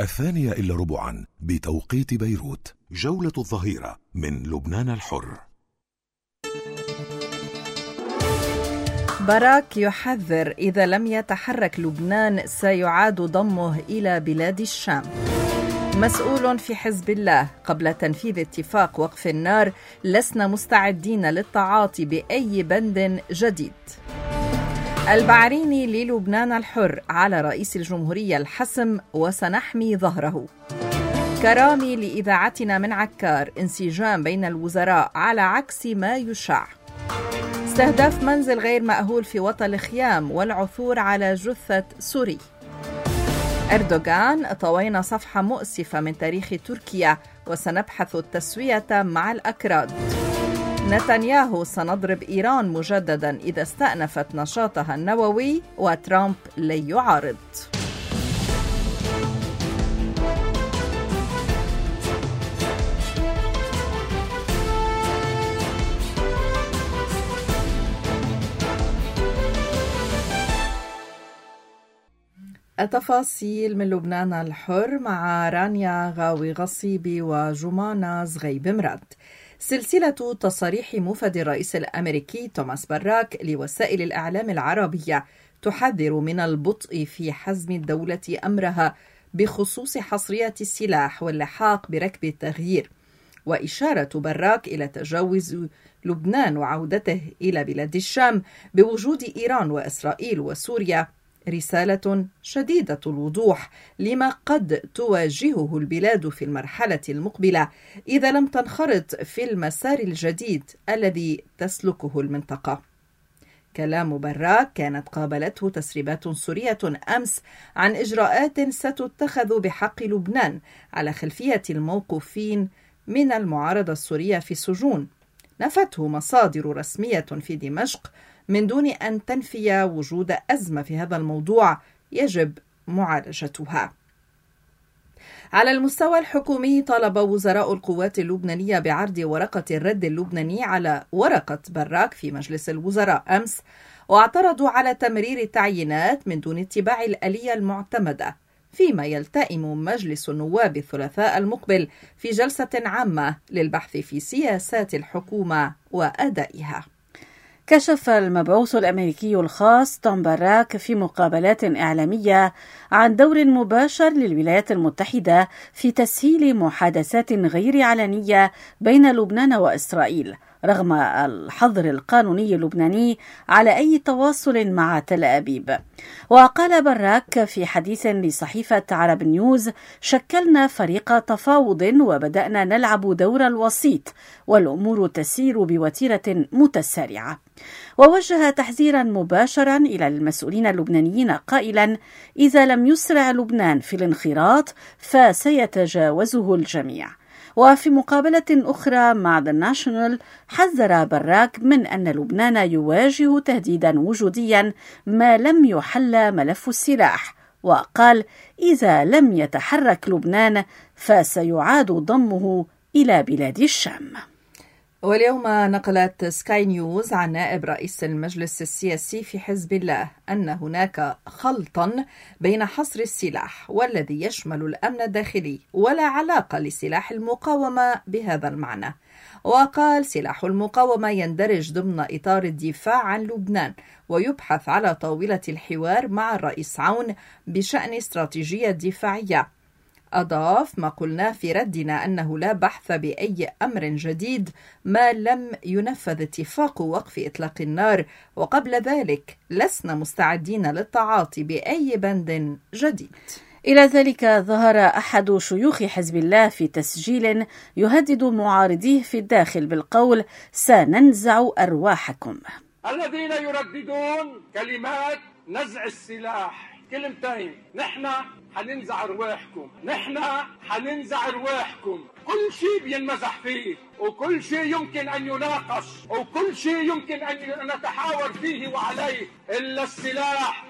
2:15 بتوقيت بيروت. جولة الظهيرة من لبنان الحر. باراك يحذر إذا لم يتحرك لبنان سيعاد ضمه إلى بلاد الشام. مسؤول في حزب الله: قبل تنفيذ اتفاق وقف النار لسنا مستعدين للتعاطي بأي بند جديد. البعريني للبنان الحر: على رئيس الجمهورية الحسم وسنحمي ظهره. كرامي لإذاعتنا من عكار: انسجام بين الوزراء على عكس ما يشاع. استهداف منزل غير مأهول في وطن الخيام والعثور على جثة سوري. أردوغان: طوينا صفحة مؤسفة من تاريخ تركيا وسنبحث التسوية مع الأكراد. نتنياهو: سنضرب إيران مجددا إذا استأنفت نشاطها النووي، وترامب لا يعارض. التفاصيل من لبنان الحر مع رانيا غاوي غصيبي وجمانة زغيب مراد. سلسلة تصاريح موفد الرئيس الأمريكي توماس باراك لوسائل الإعلام العربية تحذر من البطء في حزم الدولة أمرها بخصوص حصرية السلاح واللحاق بركب التغيير، وإشارة باراك إلى تجاوز لبنان وعودته إلى بلاد الشام بوجود إيران وإسرائيل وسوريا رسالة شديدة الوضوح لما قد تواجهه البلاد في المرحلة المقبلة إذا لم تنخرط في المسار الجديد الذي تسلكه المنطقة. كلام باراك كانت قابلته تسريبات سورية أمس عن إجراءات ستتخذ بحق لبنان على خلفية الموقوفين من المعارضة السورية في السجون. نفته مصادر رسمية في دمشق من دون أن تنفي وجود أزمة في هذا الموضوع يجب معالجتها. على المستوى الحكومي، طالب وزراء القوات اللبنانية بعرض ورقة الرد اللبناني على ورقة باراك في مجلس الوزراء أمس، واعترضوا على تمرير التعيينات من دون اتباع الآلية المعتمدة، فيما يلتئم مجلس النواب الثلاثاء المقبل في جلسة عامة للبحث في سياسات الحكومة وأدائها. كشف المبعوث الأمريكي الخاص توم باراك في مقابلات إعلامية عن دور مباشر للولايات المتحدة في تسهيل محادثات غير علنية بين لبنان وإسرائيل، رغم الحظر القانوني اللبناني على أي تواصل مع تل أبيب. وقال باراك في حديث لصحيفة عرب نيوز: شكلنا فريق تفاوض وبدأنا نلعب دور الوسيط، والأمور تسير بوتيرة متسارعة. ووجه تحذيرا مباشرا إلى المسؤولين اللبنانيين قائلا: إذا لم يسرع لبنان في الانخراط فسيتجاوزه الجميع. وفي مقابلة أخرى مع The National، حذر باراك من أن لبنان يواجه تهديدا وجوديا ما لم يحل ملف السلاح، وقال: إذا لم يتحرك لبنان فسيعاد ضمه إلى بلاد الشام. واليوم نقلت سكاي نيوز عن نائب رئيس المجلس السياسي في حزب الله أن هناك خلطا بين حصر السلاح والذي يشمل الأمن الداخلي ولا علاقة لسلاح المقاومة بهذا المعنى. وقال: سلاح المقاومة يندرج ضمن إطار الدفاع عن لبنان ويبحث على طاولة الحوار مع الرئيس عون بشأن استراتيجية دفاعية. أضاف: ما قلناه في ردنا أنه لا بحث بأي أمر جديد ما لم ينفذ اتفاق وقف إطلاق النار، وقبل ذلك لسنا مستعدين للتعاطي بأي بند جديد. إلى ذلك ظهر أحد شيوخ حزب الله في تسجيل يهدد معارضيه في الداخل بالقول: سننزع أرواحكم. الذين يرددون كلمات نزع السلاح، كلمتين: نحن حننزع أرواحكم، نحن حننزع أرواحكم. كل شيء بينمزح فيه، وكل شيء يمكن أن يناقش، وكل شيء يمكن أن نتحاور فيه وعليه، إلا السلاح.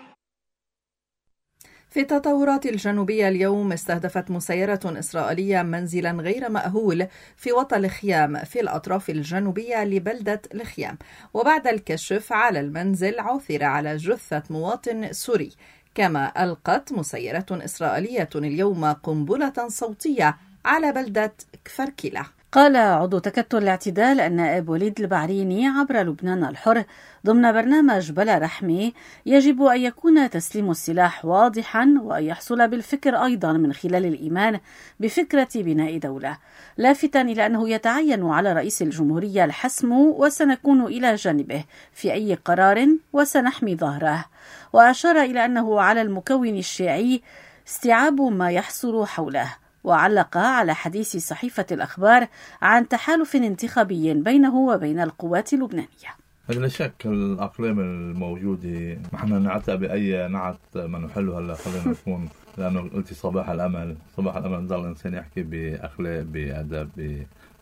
في التطورات الجنوبية اليوم، استهدفت مسيرة إسرائيلية منزلا غير مأهول في وطن الخيام في الأطراف الجنوبية لبلدة الخيام، وبعد الكشف على المنزل عثر على جثة مواطن سوري. كما ألقت مسيرة إسرائيلية اليوم قنبلة صوتية على بلدة كفر كلة. قال عضو تكتل الاعتدال النائب وليد البعريني عبر لبنان الحر ضمن برنامج بلا رحمة: يجب أن يكون تسليم السلاح واضحا وأن يحصل بالفكر أيضا من خلال الإيمان بفكرة بناء دولة، لافتا إلى أنه يتعين على رئيس الجمهورية الحسم وسنكون إلى جانبه في أي قرار وسنحمي ظهره. وأشار إلى أنه على المكون الشيعي استيعاب ما يحصل حوله، وعلق على حديث صحيفة الأخبار عن تحالف انتخابي بينه وبين القوات اللبنانية. لا شك الأقلام الموجودة نحن نعتقد بأي نعت ما نحله هلا، خلينا نكون، لأنه قلتي صباح الأمل نضل الإنسان يحكي بأخلاق، بأدب،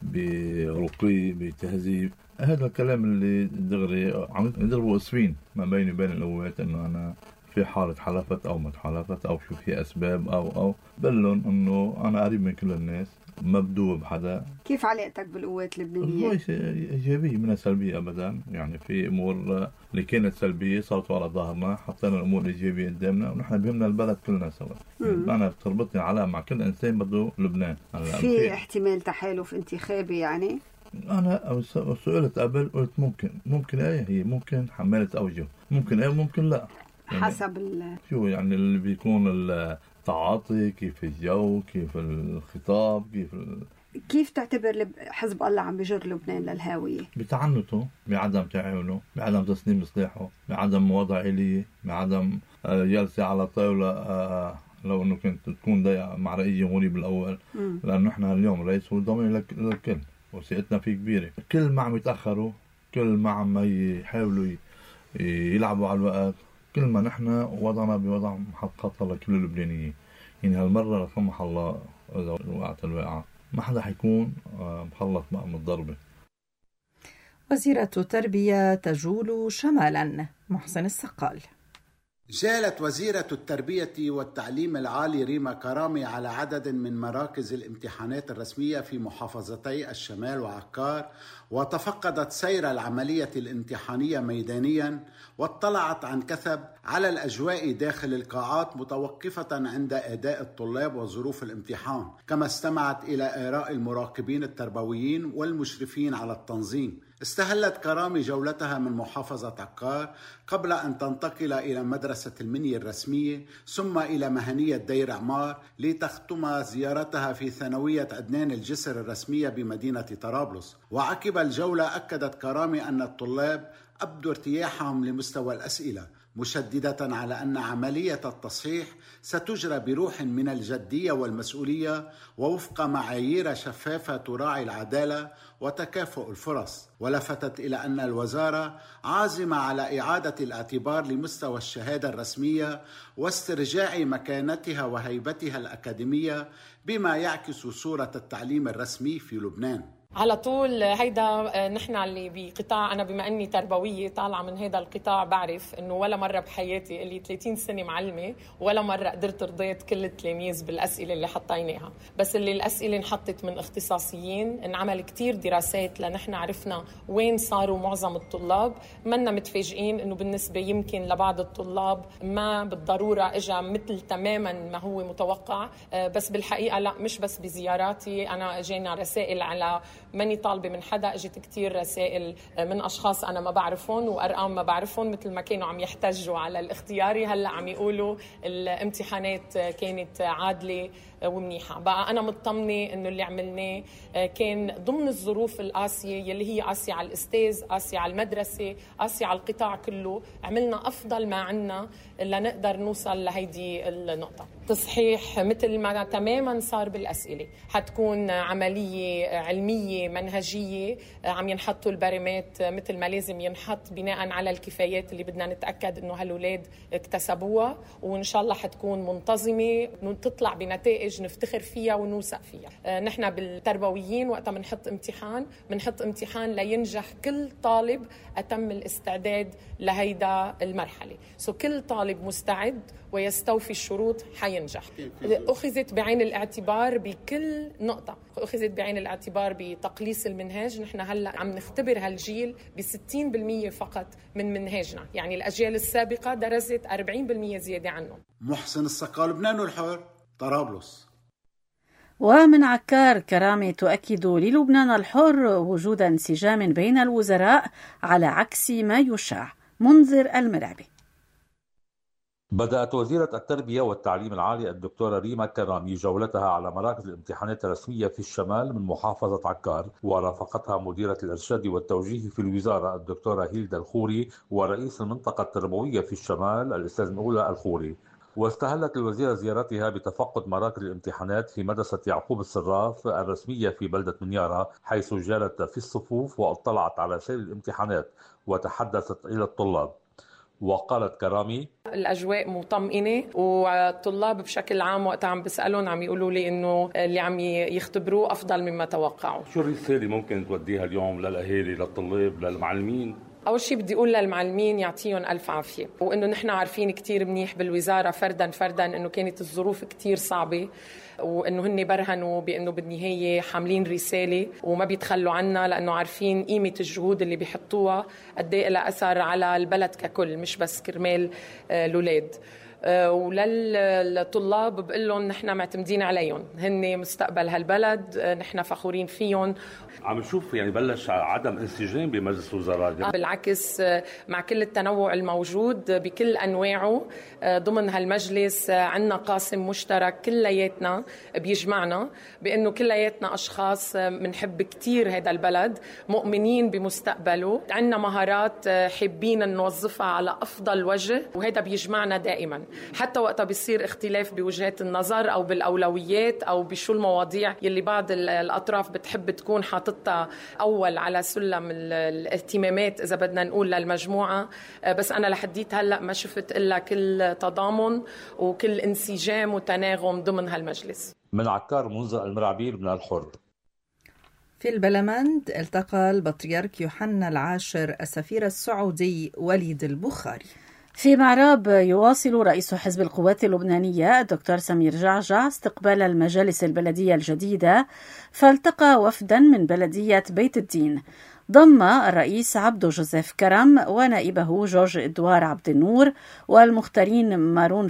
برقي، بتهذيب. هذا الكلام اللي دغري عم يضربوا أسفين ما بيني وبين القوات، إنه أنا في حالة حلفت أو ما تحلفت أو شو في أسباب أو بلن إنه أنا قريب من كل الناس، ما بدو بحدا. كيف علاقتك بالقوات اللبنانية؟ هو إيجابية منها سلبية أبدا، يعني في أمور اللي كانت سلبية صارت على ظهرنا، حطينا الأمور الإيجابية قدامنا، ونحن بهمنا البلد كلنا سوا. أنا بتربطني علاقة مع كل إنسان بده لبنان. في احتمال تحالف انتخابي يعني؟ أنا سئلت قبل قلت ممكن هي ممكن حمالة أوجه، ممكن ممكن لا، يعني حسب شو يعني اللي بيكون التعاطي، كيف الجو، كيف الخطاب، كيف تعتبر حزب الله عم بجر لبنان للهاوية؟ بتعنته، بعدم تعاونه، بعدم تسليم سلاحه، بعدم وضع آلية، بعدم جلسة على طاولة، لو انه كنت تكون ضيقة مع رئيس جمهوري بالاول، لانه احنا اليوم رئيس هو ضمير للكل وثقتنا فيه كبيرة. كل ما عم يتأخروا، كل ما عم يحاولوا يلعبوا على الوقت، كل ما نحن وضعنا بوضع محط خطر لكل اللبنانيين. يعني هالمرة لا سمح الله إذا وقعت الواقعة ما حدا حيكون مخلص بقى من الضربة. وزيرة التربية تجول شمالا. محسن السقال. جالت وزيرة التربية والتعليم العالي ريما كرامي على عدد من مراكز الامتحانات الرسمية في محافظتي الشمال وعكار، وتفقدت سير العملية الامتحانية ميدانيا، واطلعت عن كثب على الأجواء داخل القاعات متوقفة عند أداء الطلاب وظروف الامتحان، كما استمعت إلى آراء المراقبين التربويين والمشرفين على التنظيم. استهلت كرامي جولتها من محافظة عكار قبل أن تنتقل إلى مدرسة المنية الرسمية ثم إلى مهنية دير عمار لتختم زيارتها في ثانوية عدنان الجسر الرسمية بمدينة طرابلس. وعقب الجولة أكدت كرامي أن الطلاب أبدوا ارتياحهم لمستوى الأسئلة، مشددة على أن عملية التصحيح ستجرى بروح من الجدية والمسؤولية ووفق معايير شفافة تراعي العدالة وتكافؤ الفرص. ولفتت إلى أن الوزارة عازمة على إعادة الاعتبار لمستوى الشهادة الرسمية واسترجاع مكانتها وهيبتها الأكاديمية بما يعكس صورة التعليم الرسمي في لبنان. على طول هيدا نحن اللي بقطاع، أنا بما أني تربوية طالعة من هيدا القطاع بعرف أنه ولا مرة بحياتي اللي 30 سنة معلمة ولا مرة قدرت رضيت كل التلاميذ بالأسئلة اللي حطيناها، بس اللي الأسئلة انحطت من اختصاصيين، انعمل كتير دراسات لنحن عرفنا وين صاروا معظم الطلاب. منا متفاجئين أنه بالنسبة يمكن لبعض الطلاب ما بالضرورة إجا مثل تماما ما هو متوقع، بس بالحقيقة لا، مش بس بزياراتي، أنا أجينا رسائل على ماني طالبة من حدا، اجت كتير رسائل من أشخاص أنا ما بعرفهم وأرقام ما بعرفهم، مثل ما كانوا عم يحتجوا على الاختياري هلأ عم يقولوا الامتحانات كانت عادلة ومنيحة. بقى أنا مطمنة إنه اللي عملناه كان ضمن الظروف القاسية يلي هي قاسية على الأستاذ، قاسية على المدرسة، قاسية على القطاع كله. عملنا أفضل ما عنا لنقدر نوصل لهيدي النقطة. تصحيح مثل ما تماما صار بالأسئلة، حتكون عملية علمية منهجية، عم ينحطوا البرامات مثل ما لازم ينحط بناء على الكفايات اللي بدنا نتأكد إنه هالولاد اكتسبوها، وإن شاء الله حتكون منتظمة وتطلع بنتائج نفتخر فيها ونوثق فيها. نحن بالتربويين وقتها بنحط امتحان لينجح كل طالب أتم الاستعداد لهيدا المرحلة. كل طالب مستعد ويستوفي الشروط حينجح. ينجح. أخذت بعين الاعتبار بكل نقطة، أخذت بعين الاعتبار بتقليص المنهاج. نحن هلأ عم نختبر هالجيل ب60% فقط من منهاجنا، يعني الأجيال السابقة درست 40% زيادة عنه. محسن السقا، لبنان الحر، طرابلس. ومن عكار، كرامي تؤكد للبنان الحر وجود انسجام بين الوزراء على عكس ما يشاع. منذر المرعبي. بدأت وزيرة التربية والتعليم العالي الدكتورة ريما كرامي جولتها على مراكز الامتحانات الرسمية في الشمال من محافظة عكار، ورافقتها مديرة الإرشاد والتوجيه في الوزارة الدكتورة هيلدا الخوري ورئيس المنطقة التربوية في الشمال الأستاذ مولى الخوري. واستهلت الوزيرة زيارتها بتفقد مراكز الامتحانات في مدرسة يعقوب الصراف الرسمية في بلدة منيارة، حيث جالت في الصفوف واطلعت على سير الامتحانات وتحدثت إلى الطلاب. وقالت كرامي: الأجواء مطمئنة، والطلاب بشكل عام وقت عم بسألهم عم يقولوا لي إنه اللي عم يختبروه أفضل مما توقعوا. شو الرسالة ممكن توديها اليوم للأهالي، للطلاب، للمعلمين؟ أول شيء بدي أقول للمعلمين يعطيهم ألف عافية، وإنه نحن عارفين كتير منيح بالوزارة فردا إنه كانت الظروف كتير صعبة، وإنه هن برهنوا بإنه بالنهاية حاملين رسالة وما بيتخلوا عنا، لأنه عارفين قيمة الجهود اللي بيحطوها قد إيه لها أثر على البلد ككل، مش بس كرمال الأولاد. وللطلاب بقول لهم نحن معتمدين عليهم، هن مستقبل هالبلد، نحن فخورين فيهم. عم نشوف يعني بلش عدم انسجام بمجلس الوزراء. بالعكس، مع كل التنوع الموجود بكل أنواعه ضمن هالمجلس عنا قاسم مشترك كلياتنا بيجمعنا، بأنه كلياتنا أشخاص منحب كتير هذا البلد، مؤمنين بمستقبله، عنا مهارات حابين نوظفها على أفضل وجه، وهذا بيجمعنا دائما. حتى وقتها بيصير اختلاف بوجهات النظر أو بالأولويات أو بشو المواضيع يلي بعض الأطراف بتحب تكون حاطتها أول على سلم الاهتمامات إذا بدنا نقول للمجموعة، بس أنا لحديت هلأ ما شفت إلا كل تضامن وكل انسجام وتناغم ضمن هالمجلس. من عكار، منذر المرعبي، لبنان الحر. في البلمند التقى البطريرك يوحنا العاشر السفير السعودي وليد البخاري. في معراب، يواصل رئيس حزب القوات اللبنانية الدكتور سمير جعجع استقبال المجالس البلدية الجديدة، فالتقى وفدا من بلدية بيت الدين ضم الرئيس عبدو جوزيف كرم ونائبه جورج إدوار عبد النور والمختارين مارون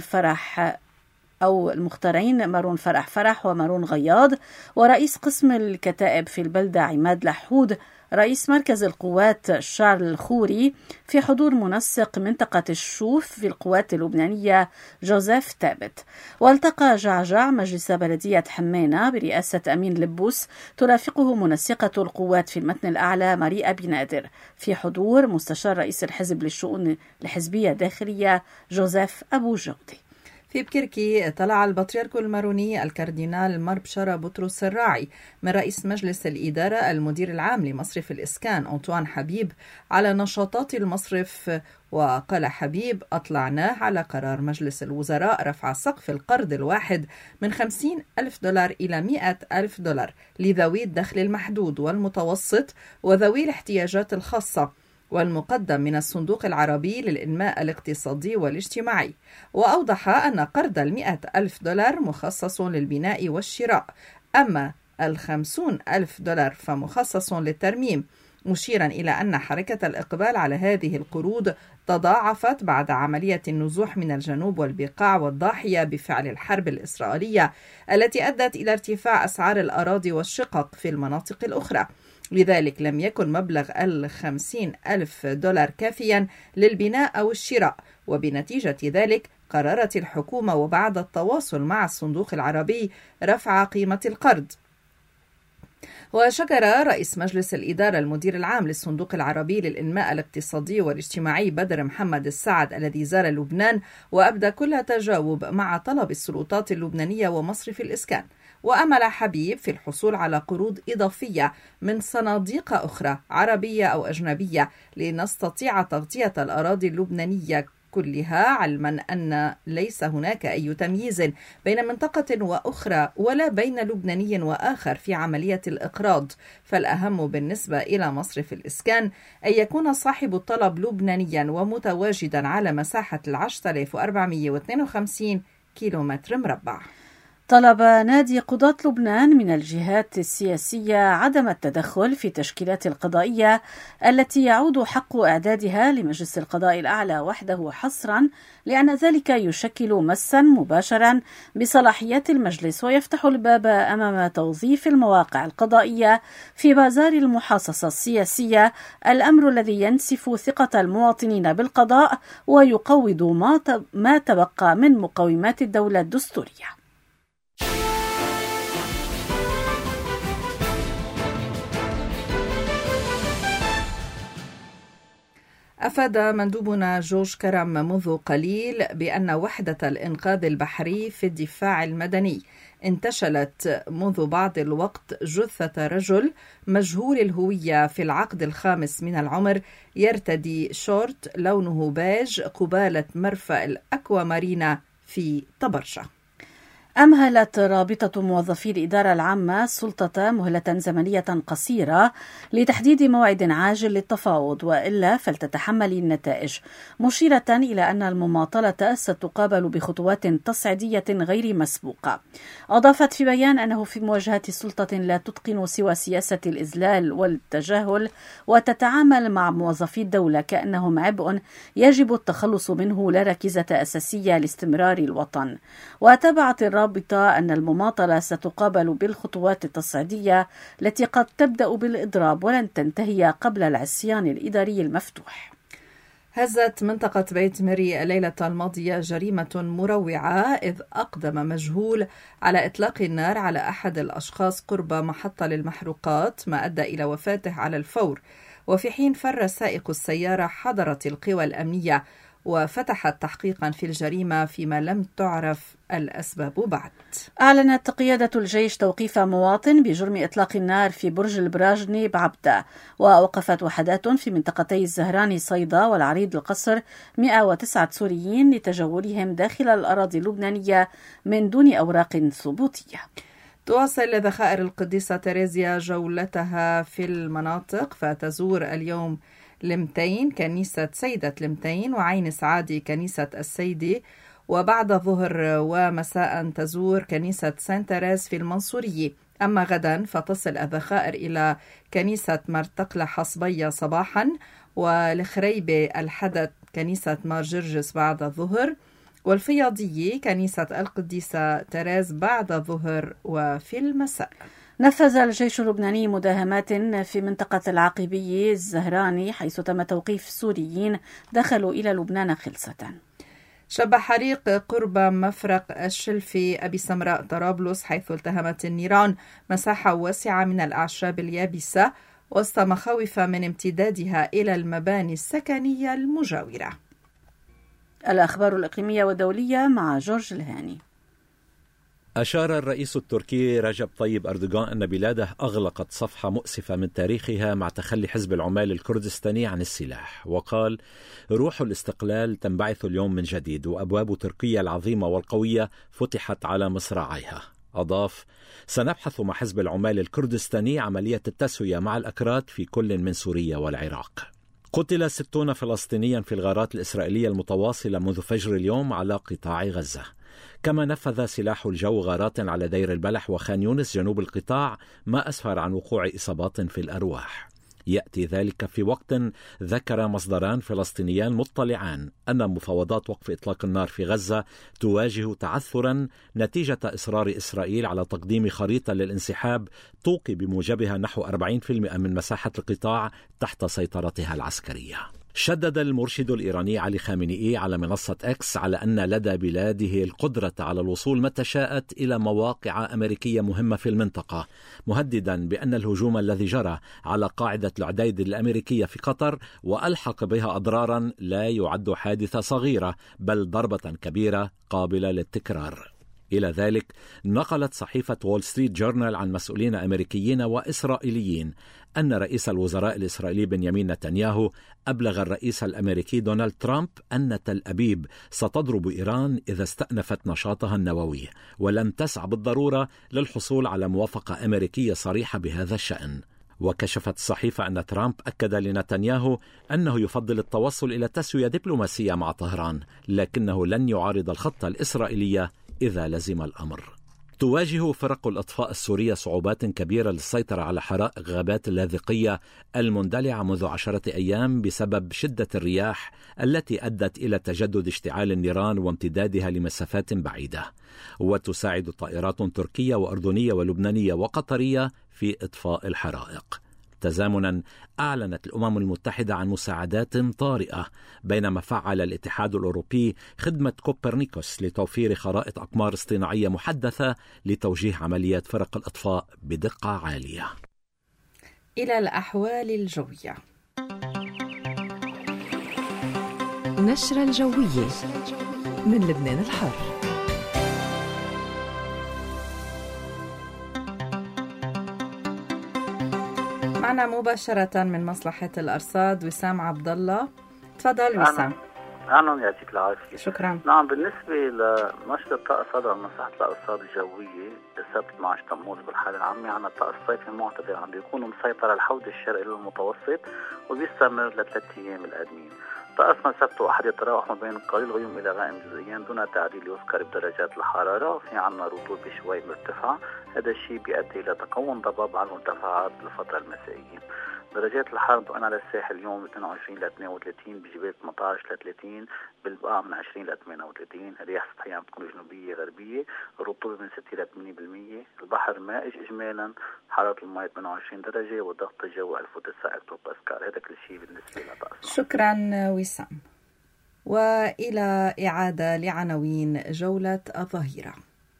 فرح ومارون غياض، ورئيس قسم الكتائب في البلدة عماد لحود، رئيس مركز القوات شارل الخوري، في حضور منسق منطقة الشوف في القوات اللبنانية جوزيف تابت. والتقى جعجع مجلس بلدية حمينة برئاسة أمين لبوس، ترافقه منسقة القوات في المتن الأعلى ماري أبي نادر، في حضور مستشار رئيس الحزب للشؤون الحزبية الداخلية جوزيف أبو جودي. في بكركي طلع البطريرك الماروني الكاردينال مربشرة بطرس الراعي من رئيس مجلس الإدارة المدير العام لمصرف الإسكان أنطوان حبيب على نشاطات المصرف. وقال حبيب: أطلعناه على قرار مجلس الوزراء رفع سقف القرض الواحد من $50,000 إلى $100,000 لذوي الدخل المحدود والمتوسط وذوي الاحتياجات الخاصة، والمقدم من الصندوق العربي للإنماء الاقتصادي والاجتماعي. وأوضح أن قرض $100,000 مخصص للبناء والشراء، أما $50,000 فمخصص للترميم، مشيرا إلى أن حركة الإقبال على هذه القروض تضاعفت بعد عملية النزوح من الجنوب والبقاع والضاحية بفعل الحرب الإسرائيلية التي أدت إلى ارتفاع أسعار الأراضي والشقق في المناطق الأخرى. لذلك لم يكن مبلغ $50,000 كافيا للبناء أو الشراء، وبنتيجة ذلك قررت الحكومة وبعد التواصل مع الصندوق العربي رفع قيمة القرض. وشكر رئيس مجلس الإدارة المدير العام للصندوق العربي للإنماء الاقتصادي والاجتماعي بدر محمد السعد الذي زار لبنان وأبدى كل تجاوب مع طلب السلطات اللبنانية ومصرف الإسكان. وأمل حبيب في الحصول على قروض إضافية من صناديق أخرى عربية أو أجنبية لنستطيع تغطية الأراضي اللبنانية كلها، علما أن ليس هناك أي تمييز بين منطقة وأخرى ولا بين لبناني وآخر في عملية الإقراض، فالأهم بالنسبة إلى مصرف الإسكان أن يكون صاحب الطلب لبنانيا ومتواجدا على مساحة 10,452 كيلومتر مربع. طلب نادي قضاة لبنان من الجهات السياسية عدم التدخل في التشكيلات القضائية التي يعود حق إعدادها لمجلس القضاء الأعلى وحده حصرا، لأن ذلك يشكل مسا مباشرا بصلاحيات المجلس ويفتح الباب أمام توظيف المواقع القضائية في بازار المحاصصة السياسية، الأمر الذي ينسف ثقة المواطنين بالقضاء ويقوض ما تبقى من مقومات الدولة الدستورية. أفاد مندوبنا جورج كرم منذ قليل بأن وحدة الإنقاذ البحري في الدفاع المدني انتشلت منذ بعض الوقت جثة رجل مجهول الهوية في العقد الخامس من العمر، يرتدي شورت لونه بيج قبالة مرفأ الأكوا مارينا في طبرشة. أمهلت رابطة موظفي الإدارة العامة السلطة مهلة زمنية قصيرة لتحديد موعد عاجل للتفاوض، وإلا فلتتحمل النتائج، مشيرة إلى أن المماطلة ستقابل بخطوات تصعيدية غير مسبوقة. أضافت في بيان أنه في مواجهة سلطة لا تتقن سوى سياسة الإذلال والتجاهل وتتعامل مع موظفي الدولة كأنهم عبء يجب التخلص منه لا ركيزة أساسية لاستمرار الوطن. وتابعت الرابطة أن المماطلة ستقابل بالخطوات التصعيدية التي قد تبدأ بالإضراب ولن تنتهي قبل العصيان الإداري المفتوح. هزت منطقة بيت مري الليلة الماضية جريمة مروعة، إذ أقدم مجهول على إطلاق النار على أحد الأشخاص قرب محطة للمحروقات، ما أدى إلى وفاته على الفور. وفي حين فر سائق السيارة حضرت القوى الأمنية وفتحت تحقيقا في الجريمة فيما لم تعرف الأسباب بعد. أعلنت قيادة الجيش توقيف مواطن بجرم إطلاق النار في برج البراجني بعبدة، وأوقفت وحدات في منطقتي الزهراني صيدا والعريض القصر 109 سوريين لتجولهم داخل الأراضي اللبنانية من دون أوراق ثبوتية. تواصل ذخائر القديسة تريزيا جولتها في المناطق، فتزور اليوم لمتين كنيسة سيدة لمتين، وعين سعادي كنيسة السيدي، وبعد ظهر ومساء تزور كنيسة سان تيريز في المنصورية. أما غدا فتصل الذخائر إلى كنيسة مرتقلة حصبية صباحا، والخريبة الحدث كنيسة مار جرجس بعد الظهر، والفياضية كنيسة القديسة تيريز بعد الظهر وفي المساء. نفذ الجيش اللبناني مداهمات في منطقة العقيبية الزهراني، حيث تم توقيف سوريين دخلوا إلى لبنان خلصة. شب حريق قرب مفرق الشلفي أبي سمراء طرابلس، حيث التهمت النيران مساحة واسعة من الأعشاب اليابسة وسط مخاوف من امتدادها إلى المباني السكنية المجاورة. الأخبار الإقليمية والدولية مع جورج الهاني. أشار الرئيس التركي رجب طيب أردوغان أن بلاده أغلقت صفحة مؤسفة من تاريخها مع تخلي حزب العمال الكردستاني عن السلاح، وقال: روح الاستقلال تنبعث اليوم من جديد، وأبواب تركيا العظيمة والقوية فتحت على مصراعيها. أضاف: سنبحث مع حزب العمال الكردستاني عملية التسوية مع الأكراد في كل من سوريا والعراق. قتل 60 فلسطينيا في الغارات الإسرائيلية المتواصلة منذ فجر اليوم على قطاع غزة. كما نفذ سلاح الجو غارات على دير البلح وخان يونس جنوب القطاع، ما أسفر عن وقوع إصابات في الأرواح. يأتي ذلك في وقت ذكر مصدران فلسطينيان مطلعان أن مفاوضات وقف إطلاق النار في غزة تواجه تعثرا نتيجة إصرار إسرائيل على تقديم خريطة للانسحاب توقي بموجبها نحو 40% من مساحة القطاع تحت سيطرتها العسكرية. شدد المرشد الإيراني علي خامنئي على منصة إكس على أن لدى بلاده القدرة على الوصول متى شاءت إلى مواقع أمريكية مهمة في المنطقة، مهددا بأن الهجوم الذي جرى على قاعدة العديد الأمريكية في قطر وألحق بها أضرارا لا يعد حادثة صغيرة بل ضربة كبيرة قابلة للتكرار. إلى ذلك نقلت صحيفة وول ستريت جورنال عن مسؤولين أمريكيين وإسرائيليين أن رئيس الوزراء الإسرائيلي بنيامين نتنياهو أبلغ الرئيس الأمريكي دونالد ترامب أن تل أبيب ستضرب إيران إذا استأنفت نشاطها النووي، ولم تسع بالضرورة للحصول على موافقة أمريكية صريحة بهذا الشأن. وكشفت الصحيفة أن ترامب أكد لنتنياهو أنه يفضل التوصل إلى تسوية دبلوماسية مع طهران، لكنه لن يعارض الخطة الإسرائيلية إذا لزم الأمر. تواجه فرق الإطفاء السورية صعوبات كبيرة للسيطرة على حرائق غابات اللاذقية المندلعة منذ 10 أيام بسبب شدة الرياح التي أدت إلى تجدد اشتعال النيران وامتدادها لمسافات بعيدة. وتساعد طائرات تركية وأردنية ولبنانية وقطرية في إطفاء الحرائق. تزامنا أعلنت الأمم المتحدة عن مساعدات طارئة، بينما فعل الاتحاد الأوروبي خدمة كوبرنيكوس لتوفير خرائط أقمار اصطناعية محدثة لتوجيه عمليات فرق الإطفاء بدقة عالية. إلى الأحوال الجوية. نشرة الجوية من لبنان الحر. معنا مباشرة من مصلحة الأرصاد وسام عبد الله. تفضل وسام. أهلا، يعطيك العافية. شكرا. نعم، بالنسبة لنشر الطقس هذا عن مصلحة الأرصاد الجوية السبت 12 تموز بالحالة العامة عنا الطقس الصيفي المعتدل عم بيكون مسيطر على الحوض الشرقي للمتوسط وبيستمر ل3 أيام القادمين. طقسنا سبت وأحد يتراوح ما بين قليل غيوم إلى غائم جزئيا دون تعديل يذكر بدرجات الحرارة. في عنا رطوبة شوي مرتفعة، هذا الشيء بيؤدي إلى تكون ضباب على المرتفعات بالفترة المسائية. درجات الحرارة أنا للساحل اليوم 22 ل 32، بجبال 18 ل 30، بالبقاع من 20 ل 38. الرياح سطحية عم تكون جنوبية غربية، الرطوبة من 60 ل 80%. البحر مائج إجمالا، حرارة الماء 28 درجة، وضغط الجو 1009 هكتوباسكال. هذا كل شيء بالنسبة لطقسنا. شكرا وسام. وإلى إعادة لعناوين جولة الظهيرة.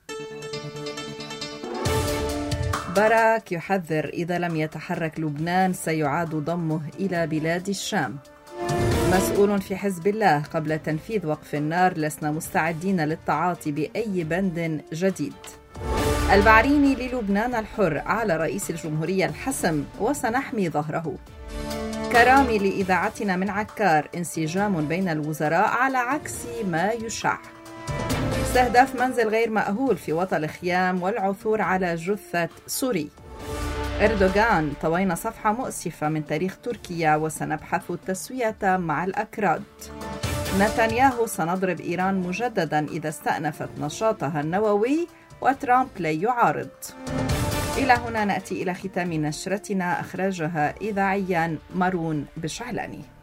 باراك يحذر إذا لم يتحرك لبنان سيعاد ضمه إلى بلاد الشام. مسؤول في حزب الله قبل تنفيذ وقف النار: لسنا مستعدين للتعاطي بأي بند جديد. البعريني للبنان الحر: على رئيس الجمهورية الحسم وسنحمي ظهره. كرامي لإذاعتنا من عكار: انسجام بين الوزراء على عكس ما يشاع. استهداف منزل غير مأهول في وطن الخيام والعثور على جثة سوري. إردوغان: طوينا صفحة مؤسفة من تاريخ تركيا وسنبحث التسوية مع الأكراد. نتنياهو: سنضرب إيران مجددا إذا استأنفت نشاطها النووي، وترامب لا يعارض. إلى هنا نأتي إلى ختام نشرتنا، أخرجها إذاعيا مارون بشعلاني.